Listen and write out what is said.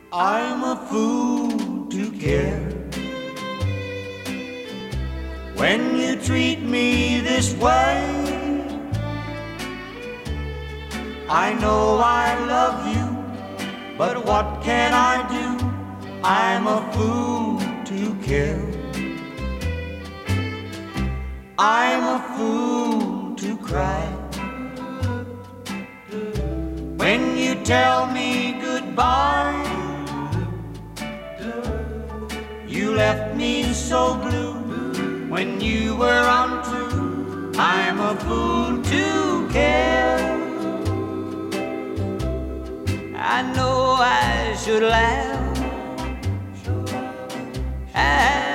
I'm a fool to care when you treat me this way. I know I love you, but what can I do? I'm a fool to care. I'm a fool to cry when you tell me goodbye. You left me so blue when you were untrue. I'm a fool to care. I know I should laugh